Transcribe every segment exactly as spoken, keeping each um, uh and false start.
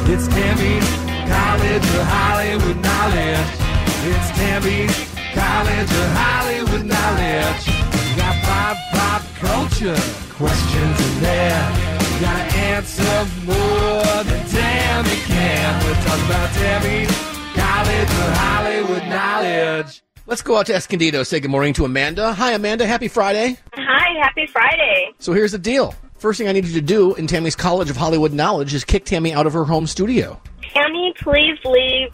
It's Tammy's College of Hollywood Knowledge. It's Tammy's College of Hollywood Knowledge. You got pop, pop culture questions in there. You gotta answer more than Tammy can. We're talking about Tammy's College of Hollywood Knowledge. Let's go out to Escondido. Say good morning to Amanda. Hi, Amanda. Happy Friday. Hi, happy Friday. So here's the deal. First thing I need you to do in Tammy's College of Hollywood Knowledge is kick Tammy out of her home studio. Tammy, please leave.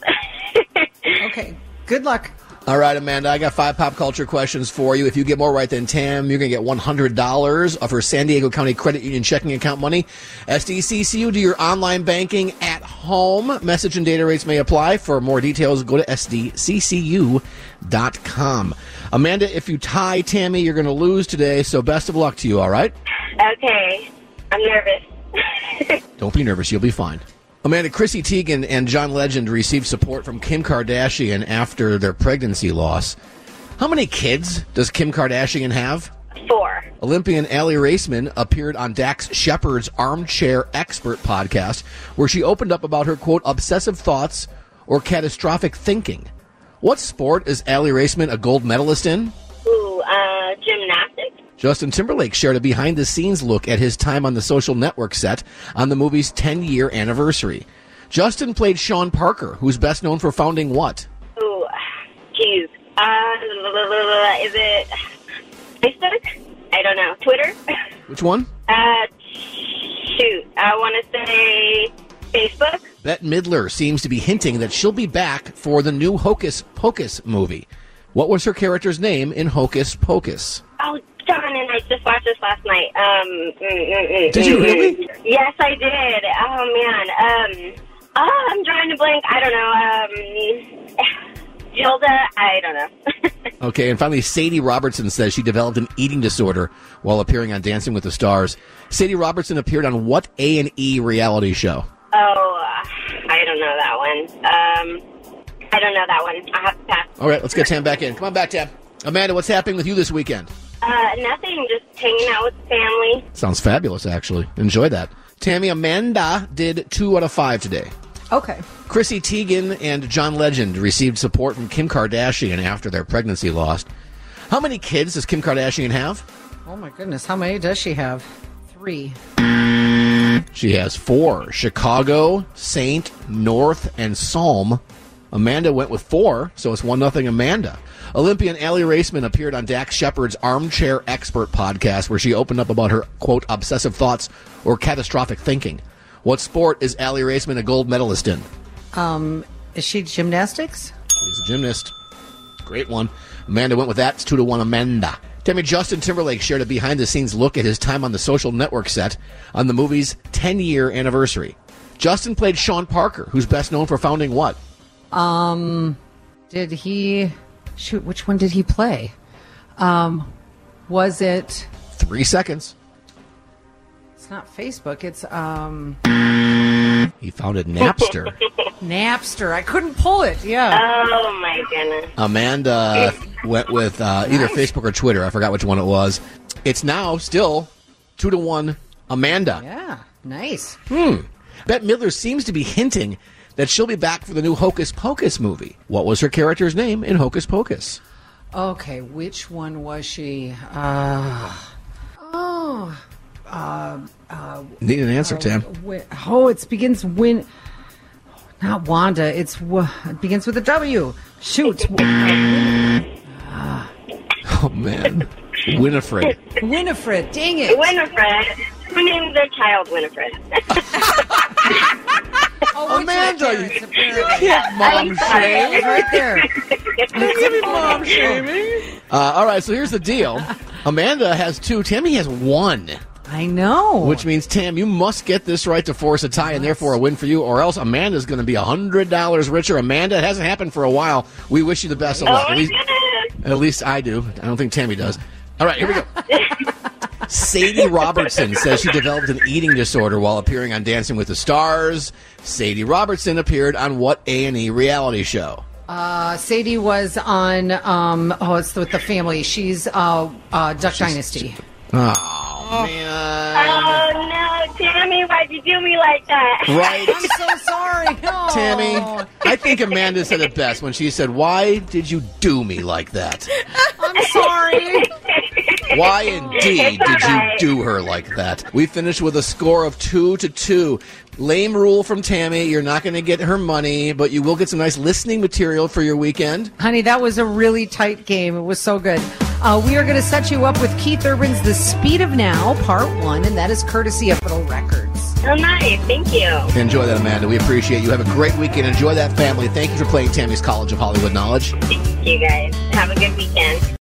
Okay, good luck. All right, Amanda, I got five pop culture questions for you. If you get more right than Tam, you're going to get one hundred dollars of her San Diego County Credit Union checking account money. S D C C U, do your online banking at home. Message and data rates may apply. For more details, go to S D C C U dot com. Amanda, if you tie Tammy, you're going to lose today, so best of luck to you, all right? Okay, I'm nervous. Don't be nervous. You'll be fine. Amanda, Chrissy Teigen and John Legend received support from Kim Kardashian after their pregnancy loss. How many kids does Kim Kardashian have? Four. Olympian Allie Raceman appeared on Dax Shepard's Armchair Expert podcast, where she opened up about her, quote, obsessive thoughts or catastrophic thinking. What sport is Allie Raceman a gold medalist in? Ooh, uh, gymnastics. Justin Timberlake shared a behind-the-scenes look at his time on the Social Network set on the movie's ten-year anniversary. Justin played Sean Parker, who's best known for founding what? Ooh, geez. Uh, is it Facebook? I don't know. Twitter? Which one? Uh, shoot. I want to say Facebook. Bette Midler seems to be hinting that she'll be back for the new Hocus Pocus movie. What was her character's name in Hocus Pocus? Oh, darn it. I just watched this last night. Um, mm, mm, mm, Did you really? Yes, I did. Oh, man. Um, oh, I'm drawing a blank. I don't know. Um, Gilda? I don't know. Okay, and finally, Sadie Robertson says she developed an eating disorder while appearing on Dancing with the Stars. Sadie Robertson appeared on what A and E reality show? Oh, uh, I don't know that one. Um, I don't know that one. I have to pass. All right, let's get Tam back in. Come on back, Tam. Amanda, what's happening with you this weekend? Uh, nothing. Just hanging out with the family. Sounds fabulous, actually. Enjoy that. Tammy, Amanda did two out of five today. Okay. Chrissy Teigen and John Legend received support from Kim Kardashian after their pregnancy loss. How many kids does Kim Kardashian have? Oh, my goodness. How many does she have? Three. She has four. Chicago, Saint, North, and Psalm. Amanda went with four, so it's one nothing Amanda. Olympian Allie Raceman appeared on Dax Shepard's Armchair Expert podcast, where she opened up about her, quote, obsessive thoughts or catastrophic thinking. What sport is Allie Raceman a gold medalist in? Um, is she gymnastics? She's a gymnast. Great one. Amanda went with that. It's two to one Amanda. Tammy, Justin Timberlake shared a behind-the-scenes look at his time on the Social Network set on the movie's ten-year anniversary. Justin played Sean Parker, who's best known for founding what? Um, did he... Shoot, which one did he play? Um, was it... Three seconds. It's not Facebook. It's, um... He founded Napster. Napster. I couldn't pull it, yeah. Oh, my goodness. Amanda went with uh, either Nice. Facebook or Twitter. I forgot which one it was. It's now still two to one Amanda. Yeah, nice. Hmm. Bette Midler seems to be hinting that she'll be back for the new Hocus Pocus movie. What was her character's name in Hocus Pocus? Okay, which one was she? Uh, oh, uh, uh, Need an answer, uh, Tim. wi- oh, it begins win. Not Wanda. It's w- it begins with a W. Shoot, Oh, man. Winifred. Winifred. Dang it. Winifred. Who named their child Winifred? Oh, Amanda, which you- parents, apparently. Yeah, mom shame. It's right there. Mom shaming. Uh, all right, so here's the deal. Amanda has two. Tammy has one. I know. Which means, Tam, you must get this right to force a tie and therefore a win for you, or else Amanda's going to be one hundred dollars richer. Amanda, it hasn't happened for a while. We wish you the best of luck. Oh, At my least, goodness. at least I do. I don't think Tammy does. All right, here we go. Sadie Robertson says she developed an eating disorder while appearing on Dancing with the Stars. Sadie Robertson appeared on what A and E reality show? Uh, Sadie was on, um, oh, it's with the family. She's uh, uh, Duck Dynasty. Oh, man. Oh, no, Tammy, why'd you do me like that? Right. I'm so sorry. Tammy? I think Amanda said it best when she said, "Why did you do me like that?" I'm sorry. Why indeed did you do her like that? We finished with a score of two to two. Lame rule from Tammy. You're not going to get her money, but you will get some nice listening material for your weekend. Honey, that was a really tight game. It was so good. Uh, we are going to set you up with Keith Urban's The Speed of Now, Part one, and that is courtesy of Fiddle Records. Oh, nice. Thank you. Enjoy that, Amanda. We appreciate you. Have a great weekend. Enjoy that family. Thank you for playing Tammy's College of Hollywood Knowledge. Thank you, guys. Have a good weekend.